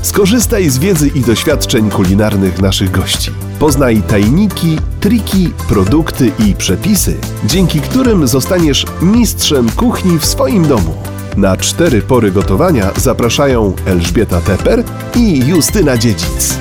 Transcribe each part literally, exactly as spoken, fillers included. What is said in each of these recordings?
Skorzystaj z wiedzy i doświadczeń kulinarnych naszych gości. Poznaj tajniki, triki, produkty i przepisy, dzięki którym zostaniesz mistrzem kuchni w swoim domu. Na cztery pory gotowania zapraszają Elżbieta Teper i Justyna Dziedzic.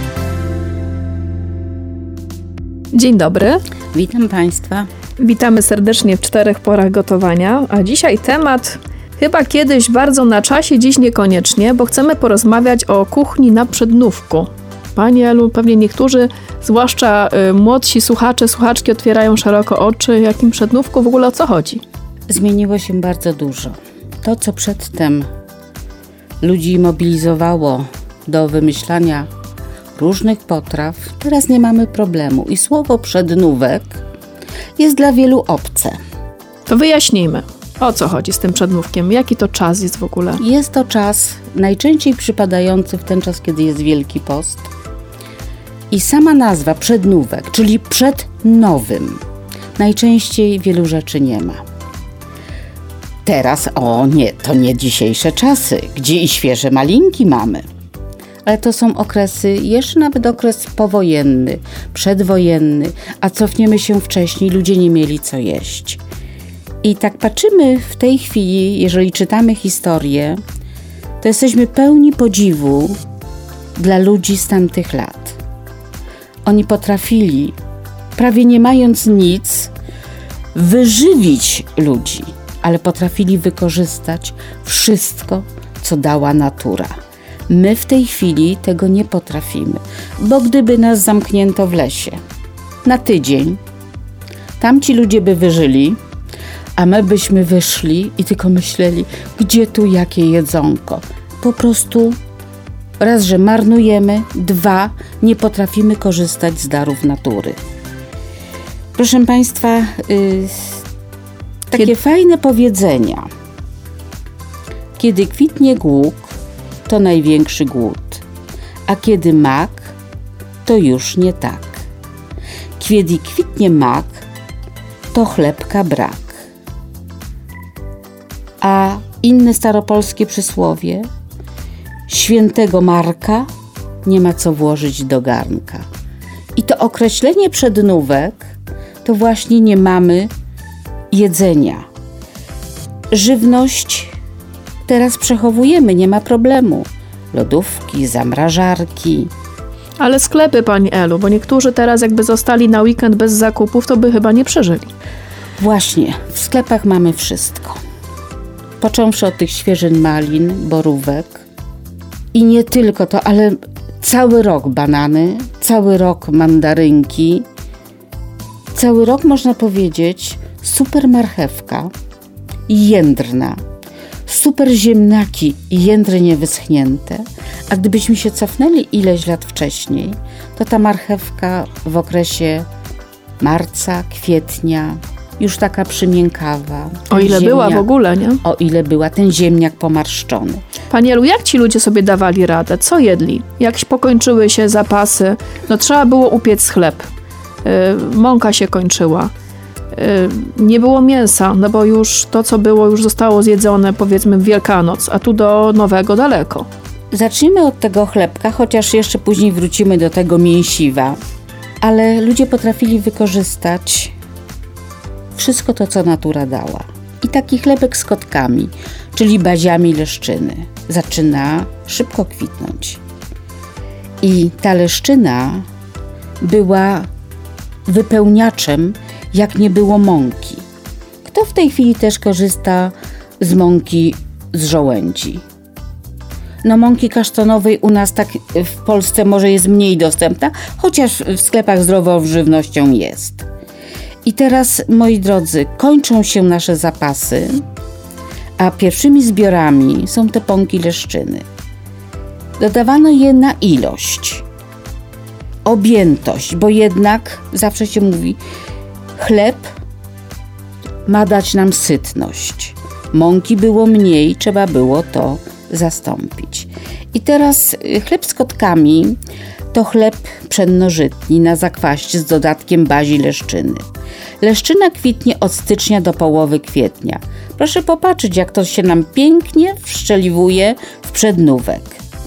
Dzień dobry. Witam Państwa. Witamy serdecznie w czterech porach gotowania, a dzisiaj temat chyba kiedyś bardzo na czasie, dziś niekoniecznie, bo chcemy porozmawiać o kuchni na przednówku. Pani Elu, pewnie niektórzy, zwłaszcza y, młodsi słuchacze, słuchaczki otwierają szeroko oczy, jakim przednówku w ogóle o co chodzi? Zmieniło się bardzo dużo. To, co przedtem ludzi mobilizowało do wymyślania różnych potraw, teraz nie mamy problemu i słowo przednówek jest dla wielu obce. To wyjaśnijmy, o co chodzi z tym przednówkiem, jaki to czas jest w ogóle? Jest to czas najczęściej przypadający w ten czas, kiedy jest Wielki Post. I sama nazwa przednówek, czyli przed nowym, najczęściej wielu rzeczy nie ma. Teraz, o nie, to nie dzisiejsze czasy, gdzie i świeże malinki mamy. Ale to są okresy, jeszcze nawet okres powojenny, przedwojenny, a cofniemy się wcześniej, ludzie nie mieli co jeść. I tak patrzymy w tej chwili, jeżeli czytamy historię, to jesteśmy pełni podziwu dla ludzi z tamtych lat. Oni potrafili, prawie nie mając nic, wyżywić ludzi, ale potrafili wykorzystać wszystko, co dała natura. My w tej chwili tego nie potrafimy, bo gdyby nas zamknięto w lesie na tydzień, tamci ludzie by wyżyli, a my byśmy wyszli i tylko myśleli, gdzie tu jakie jedzonko. Po prostu raz, że marnujemy, dwa, nie potrafimy korzystać z darów natury. Proszę Państwa, yy, takie Kiedy... fajne powiedzenia. Kiedy kwitnie głuk, to największy głód, a kiedy mak, to już nie tak. Kiedy kwitnie mak, to chlebka brak. A inne staropolskie przysłowie: świętego Marka nie ma co włożyć do garnka. I to określenie przednówek to właśnie nie mamy jedzenia. Żywność teraz przechowujemy, nie ma problemu. Lodówki, zamrażarki. Ale sklepy, Pani Elu, bo niektórzy teraz jakby zostali na weekend bez zakupów, to by chyba nie przeżyli. Właśnie, w sklepach mamy wszystko. Począwszy od tych świeżyn malin, borówek i nie tylko to, ale cały rok banany, cały rok mandarynki, cały rok można powiedzieć super marchewka, jędrna, super ziemniaki i jędry niewyschnięte, a gdybyśmy się cofnęli ileś lat wcześniej, to ta marchewka w okresie marca, kwietnia, już taka przymiękawa. O ile ziemniak, była w ogóle, nie? O ile była, ten ziemniak pomarszczony. Pani Elu, jak ci ludzie sobie dawali radę? Co jedli? Jak pokończyły się zapasy? No trzeba było upiec chleb. Yy, mąka się kończyła. Yy, nie było mięsa, no bo już to, co było, już zostało zjedzone, powiedzmy, w Wielkanoc, a tu do nowego daleko. Zacznijmy od tego chlebka, chociaż jeszcze później wrócimy do tego mięsiwa. Ale ludzie potrafili wykorzystać wszystko to, co natura dała. I taki chlebek z kotkami, czyli baziami leszczyny, zaczyna szybko kwitnąć. I ta leszczyna była wypełniaczem, jak nie było mąki. Kto w tej chwili też korzysta z mąki z żołędzi? No mąki kasztanowej u nas tak w Polsce może jest mniej dostępna, chociaż w sklepach zdrową żywnością jest. I teraz, moi drodzy, kończą się nasze zapasy, a pierwszymi zbiorami są te pąki leszczyny. Dodawano je na ilość, objętość, bo jednak zawsze się mówi, chleb ma dać nam sytność. Mąki było mniej, trzeba było to zastąpić. I teraz chleb z kotkami to chleb pszennożytni na zakwaście z dodatkiem bazi leszczyny. Leszczyna kwitnie od stycznia do połowy kwietnia. Proszę popatrzeć, jak to się nam pięknie wszczeliwuje w przednówek.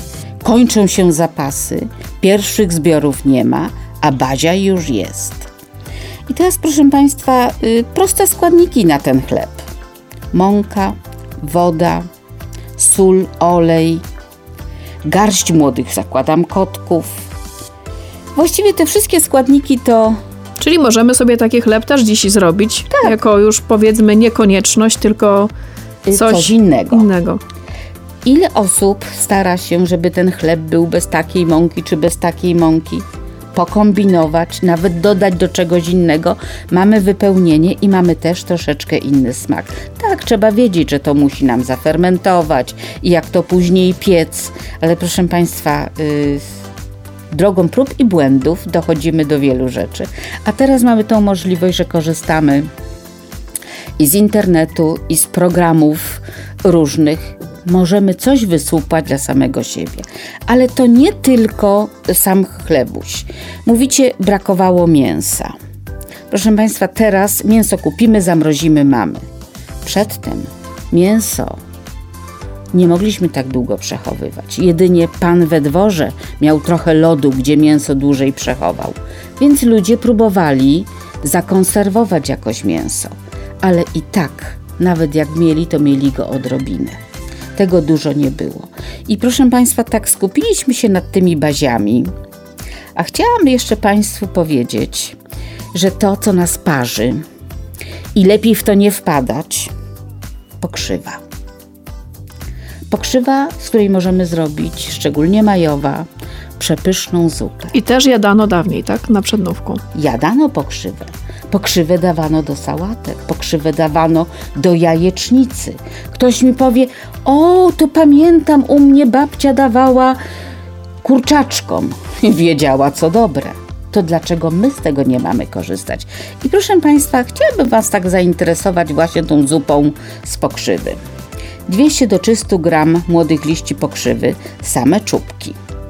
kończą się zapasy, pierwszych zbiorów nie ma, a bazia już jest. I teraz, proszę Państwa, y, proste składniki na ten chleb. Mąka, woda, sól, olej, garść młodych, zakładam, kotków. Właściwie te wszystkie składniki to... Czyli możemy sobie taki chleb też dziś zrobić, tak. Jako już powiedzmy nie konieczność, tylko coś, coś innego. innego. Ile osób stara się, żeby ten chleb był bez takiej mąki czy bez takiej mąki? Pokombinować, nawet dodać do czegoś innego. Mamy wypełnienie i mamy też troszeczkę inny smak. Tak, trzeba wiedzieć, że to musi nam zafermentować i jak to później piec. Ale proszę Państwa, yy, drogą prób i błędów dochodzimy do wielu rzeczy. A teraz mamy tą możliwość, że korzystamy i z internetu, i z programów różnych. Możemy coś wysłupać dla samego siebie. Ale to nie tylko sam chlebuś. Mówicie, brakowało mięsa. Proszę Państwa, teraz mięso kupimy, zamrozimy, mamy. Przedtem mięso nie mogliśmy tak długo przechowywać. Jedynie pan we dworze miał trochę lodu, gdzie mięso dłużej przechował. Więc ludzie próbowali zakonserwować jakoś mięso. Ale i tak, nawet jak mieli, to mieli go odrobinę. Tego dużo nie było. I proszę Państwa, tak skupiliśmy się nad tymi baziami, a chciałam jeszcze Państwu powiedzieć, że to, co nas parzy i lepiej w to nie wpadać, pokrzywa. Pokrzywa, z której możemy zrobić, szczególnie majowa, przepyszną zupę. I też jadano dawniej, tak? Na przednówku. Jadano pokrzywę. Pokrzywę dawano do sałatek, pokrzywę dawano do jajecznicy. Ktoś mi powie, o, to pamiętam, u mnie babcia dawała kurczaczkom. Wiedziała, co dobre. To dlaczego my z tego nie mamy korzystać? I proszę Państwa, chciałabym Was tak zainteresować właśnie tą zupą z pokrzywy. dwieście do trzystu gram młodych liści pokrzywy, same czubki.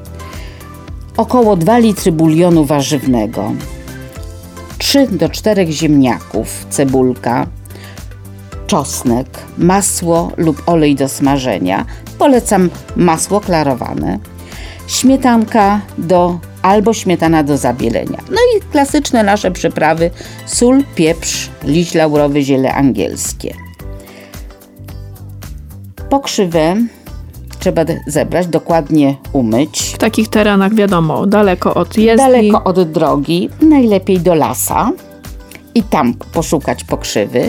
Około dwa litry bulionu warzywnego. trzy do czterech ziemniaków, cebulka, czosnek, masło lub olej do smażenia. Polecam masło klarowane. Śmietanka do, albo śmietana do zabielenia. No i klasyczne nasze przyprawy: sól, pieprz, liść laurowy, ziele angielskie. Pokrzywę trzeba zebrać, dokładnie umyć. W takich terenach, wiadomo, daleko od jezdni. Daleko od drogi, najlepiej do lasa i tam poszukać pokrzywy.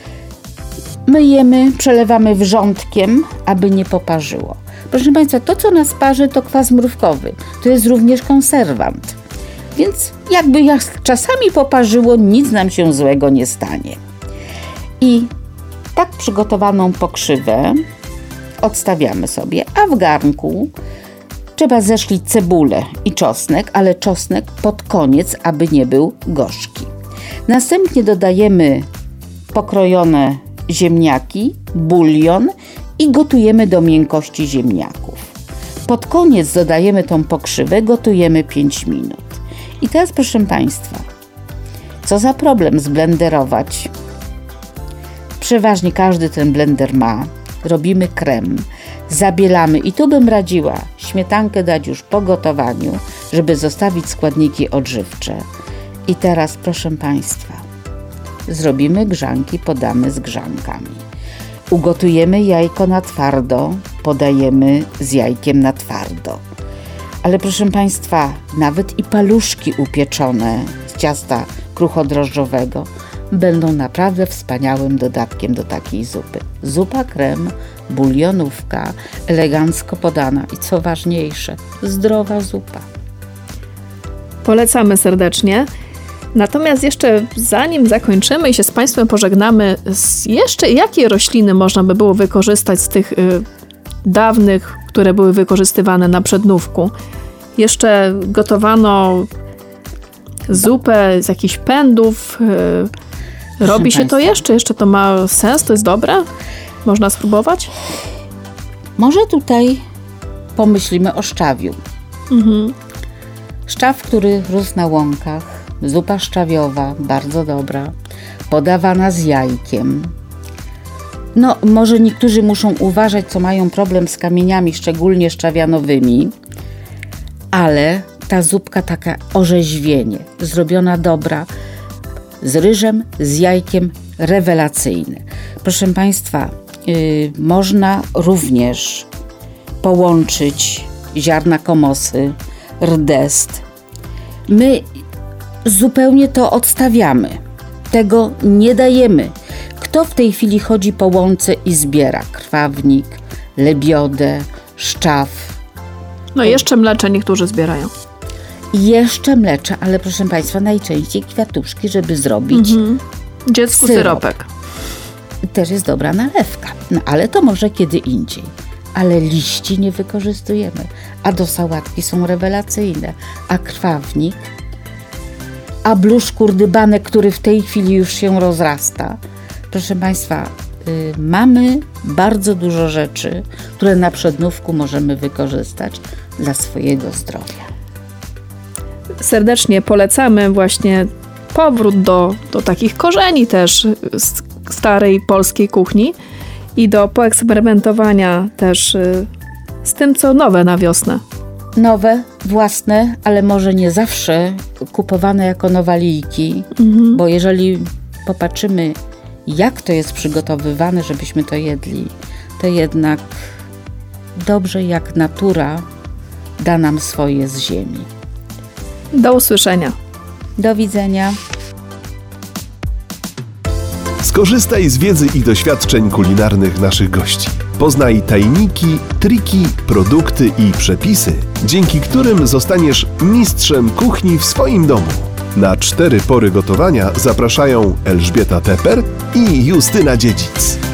Myjemy, przelewamy wrzątkiem, aby nie poparzyło. Proszę Państwa, to co nas parzy, to kwas mrówkowy. To jest również konserwant. Więc jakby jak czasami poparzyło, nic nam się złego nie stanie. I tak przygotowaną pokrzywę odstawiamy sobie, a w garnku trzeba zeszlić cebulę i czosnek, ale czosnek pod koniec, aby nie był gorzki. Następnie dodajemy pokrojone ziemniaki, bulion i gotujemy do miękkości ziemniaków. Pod koniec dodajemy tą pokrzywę, gotujemy pięć minut. I teraz, proszę Państwa, co za problem zblenderować? Przeważnie każdy ten blender ma. Robimy krem, zabielamy i tu bym radziła śmietankę dać już po gotowaniu, żeby zostawić składniki odżywcze. I teraz, proszę Państwa, zrobimy grzanki, podamy z grzankami. Ugotujemy jajko na twardo, podajemy z jajkiem na twardo. Ale proszę Państwa, nawet i paluszki upieczone z ciasta kruchodrożdżowego będą naprawdę wspaniałym dodatkiem do takiej zupy. Zupa krem, bulionówka, elegancko podana i co ważniejsze, zdrowa zupa. Polecamy serdecznie. Natomiast jeszcze zanim zakończymy i się z Państwem pożegnamy, jeszcze jakie rośliny można by było wykorzystać z tych y, dawnych, które były wykorzystywane na przednówku? Jeszcze gotowano zupę z jakichś pędów. Y, robi się Państwa. to jeszcze? Jeszcze to ma sens? To jest dobre? Można spróbować? Może tutaj pomyślimy o szczawiu. Mhm. Szczaw, który rósł na łąkach. Zupa szczawiowa, bardzo dobra, podawana z jajkiem. No, może niektórzy muszą uważać, co mają problem z kamieniami, szczególnie szczawianowymi, ale ta zupka taka orzeźwienie, zrobiona dobra, z ryżem, z jajkiem, rewelacyjne. Proszę Państwa, yy, można również połączyć ziarna komosy, rdest. My zupełnie to odstawiamy. Tego nie dajemy. Kto w tej chwili chodzi po łące i zbiera krwawnik, lebiodę, szczaw? No jeszcze mlecze niektórzy zbierają. Jeszcze mlecze, ale proszę Państwa, najczęściej kwiatuszki, żeby zrobić Mhm. Dziecku syrop. syropek. Też jest dobra nalewka, no, ale to może kiedy indziej. Ale liści nie wykorzystujemy, a do sałatki są rewelacyjne. A krwawnik, a bluszcz kurdybanek, który w tej chwili już się rozrasta. Proszę Państwa, y, mamy bardzo dużo rzeczy, które na przednówku możemy wykorzystać dla swojego zdrowia. Serdecznie polecamy właśnie powrót do, do takich korzeni też z starej polskiej kuchni i do poeksperymentowania też y, z tym, co nowe na wiosnę. Nowe, własne, ale może nie zawsze kupowane jako nowalijki, Mhm. bo jeżeli popatrzymy, jak to jest przygotowywane, żebyśmy to jedli, to jednak dobrze jak natura da nam swoje z ziemi. Do usłyszenia. Do widzenia. Skorzystaj z wiedzy i doświadczeń kulinarnych naszych gości. Poznaj tajniki, triki, produkty i przepisy, dzięki którym zostaniesz mistrzem kuchni w swoim domu. Na cztery pory gotowania zapraszają Elżbieta Teper i Justyna Dziedzic.